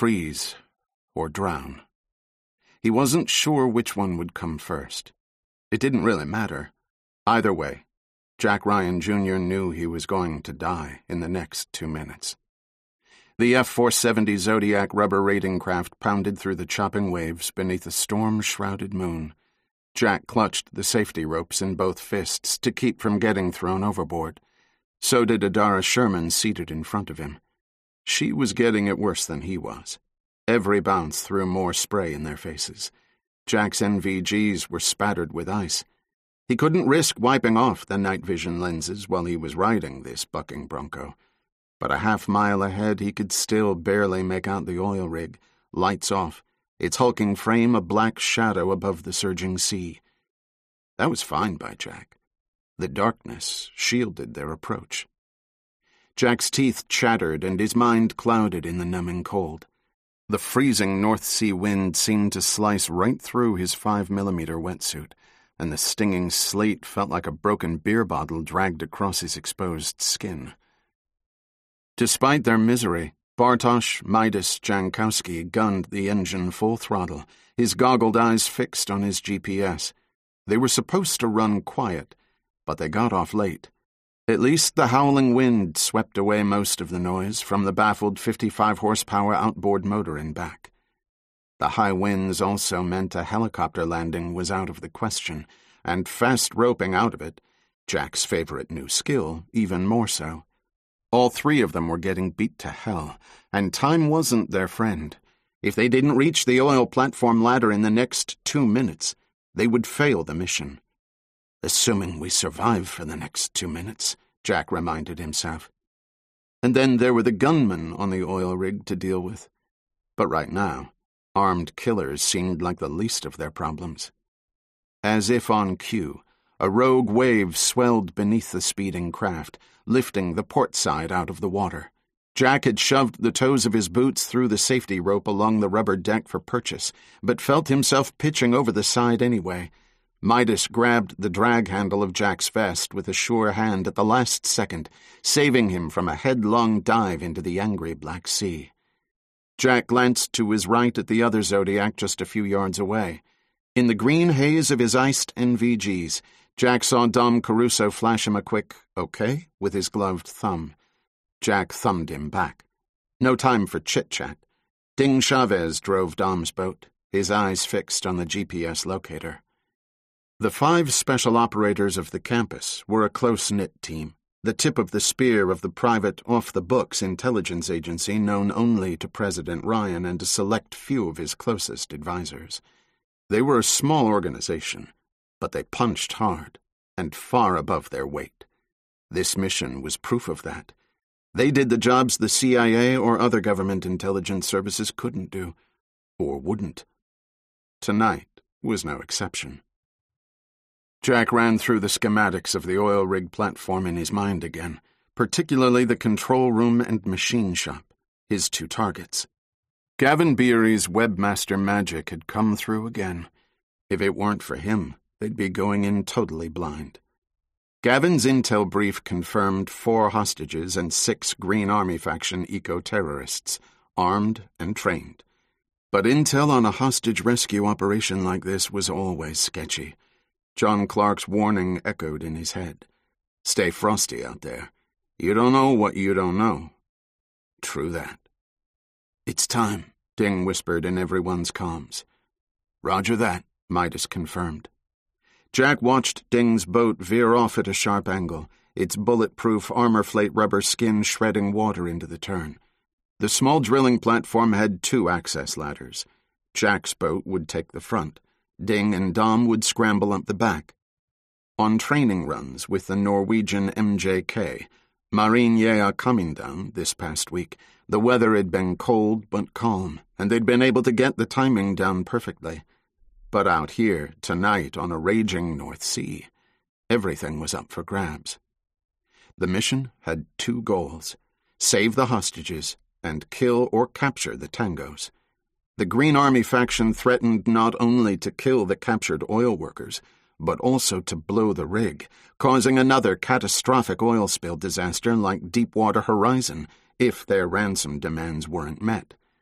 freeze or drown. He wasn't sure which one would come first. It didn't really matter. Either way, Jack Ryan Jr. knew he was going to die in the next 2 minutes. The F-470 Zodiac rubber raiding craft pounded through the chopping waves beneath a storm-shrouded moon. Jack clutched the safety ropes in both fists to keep from getting thrown overboard. So did Adara Sherman seated in front of him. She was getting it worse than he was. Every bounce threw more spray in their faces. Jack's NVGs were spattered with ice. He couldn't risk wiping off the night vision lenses while he was riding this bucking bronco. But a half-mile ahead he could still barely make out the oil rig, lights off, its hulking frame a black shadow above the surging sea. That was fine by Jack. The darkness shielded their approach. Jack's teeth chattered and his mind clouded in the numbing cold. The freezing North Sea wind seemed to slice right through his 5mm wetsuit, and the stinging sleet felt like a broken beer bottle dragged across his exposed skin. Despite their misery, Bartosz Midas Jankowski gunned the engine full throttle, his goggled eyes fixed on his GPS. They were supposed to run quiet, but they got off late. At least the howling wind swept away most of the noise from the baffled 55-horsepower outboard motor and back. The high winds also meant a helicopter landing was out of the question, and fast roping out of it, Jack's favorite new skill, even more so. All three of them were getting beat to hell, and time wasn't their friend. If they didn't reach the oil platform ladder in the next 2 minutes, they would fail the mission. Assuming we survive for the next 2 minutes, Jack reminded himself. And then there were the gunmen on the oil rig to deal with. But right now, armed killers seemed like the least of their problems. As if on cue, a rogue wave swelled beneath the speeding craft, lifting the port side out of the water. Jack had shoved the toes of his boots through the safety rope along the rubber deck for purchase, but felt himself pitching over the side anyway. Midas grabbed the drag handle of Jack's vest with a sure hand at the last second, saving him from a headlong dive into the angry Black Sea. Jack glanced to his right at the other Zodiac just a few yards away. In the green haze of his iced NVGs, Jack saw Dom Caruso flash him a quick, "Okay," with his gloved thumb. Jack thumbed him back. No time for chit-chat. Ding Chavez drove Dom's boat, his eyes fixed on the GPS locator. The 5 special operators of the campus were a close-knit team, the tip of the spear of the private, off-the-books intelligence agency known only to President Ryan and a select few of his closest advisors. They were a small organization, but they punched hard and far above their weight. This mission was proof of that. They did the jobs the CIA or other government intelligence services couldn't do, or wouldn't. Tonight was no exception. Jack ran through the schematics of the oil rig platform in his mind again, particularly the control room and machine shop, his 2 targets. Gavin Beery's webmaster magic had come through again. If it weren't for him, they'd be going in totally blind. Gavin's intel brief confirmed 4 hostages and 6 Green Army faction eco-terrorists, armed and trained. But intel on a hostage rescue operation like this was always sketchy. John Clark's warning echoed in his head. Stay frosty out there. You don't know what you don't know. True that. It's time, Ding whispered in everyone's comms. Roger that, Midas confirmed. Jack watched Ding's boat veer off at a sharp angle, its bulletproof armor-flate rubber skin shredding water into the turn. The small drilling platform had 2 access ladders. Jack's boat would take the front. Ding and Dom would scramble up the back. On training runs with the Norwegian MJK, Marinejea coming down this past week, the weather had been cold but calm, and they'd been able to get the timing down perfectly. But out here, tonight, on a raging North Sea, everything was up for grabs. The mission had 2 goals: save the hostages and kill or capture the tangos. The Green Army faction threatened not only to kill the captured oil workers, but also to blow the rig, causing another catastrophic oil spill disaster like Deepwater Horizon if their ransom demands weren't met.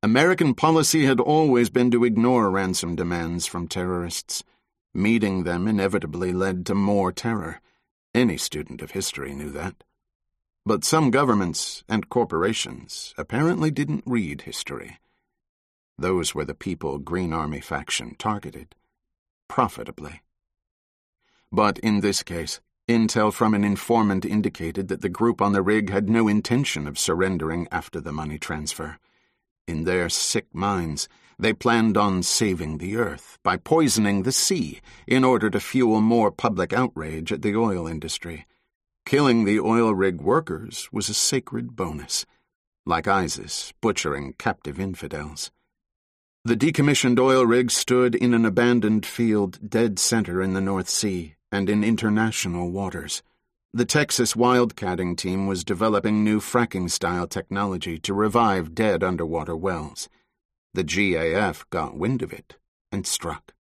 American policy had always been to ignore ransom demands from terrorists. Meeting them inevitably led to more terror. Any student of history knew that. But some governments and corporations apparently didn't read history. Those were the people Green Army faction targeted, profitably. But in this case, intel from an informant indicated that the group on the rig had no intention of surrendering after the money transfer. In their sick minds, they planned on saving the earth by poisoning the sea in order to fuel more public outrage at the oil industry. Killing the oil rig workers was a sacred bonus, like ISIS butchering captive infidels. The decommissioned oil rig stood in an abandoned field dead center in the North Sea and in international waters. The Texas wildcatting team was developing new fracking-style technology to revive dead underwater wells. The GAF got wind of it and struck.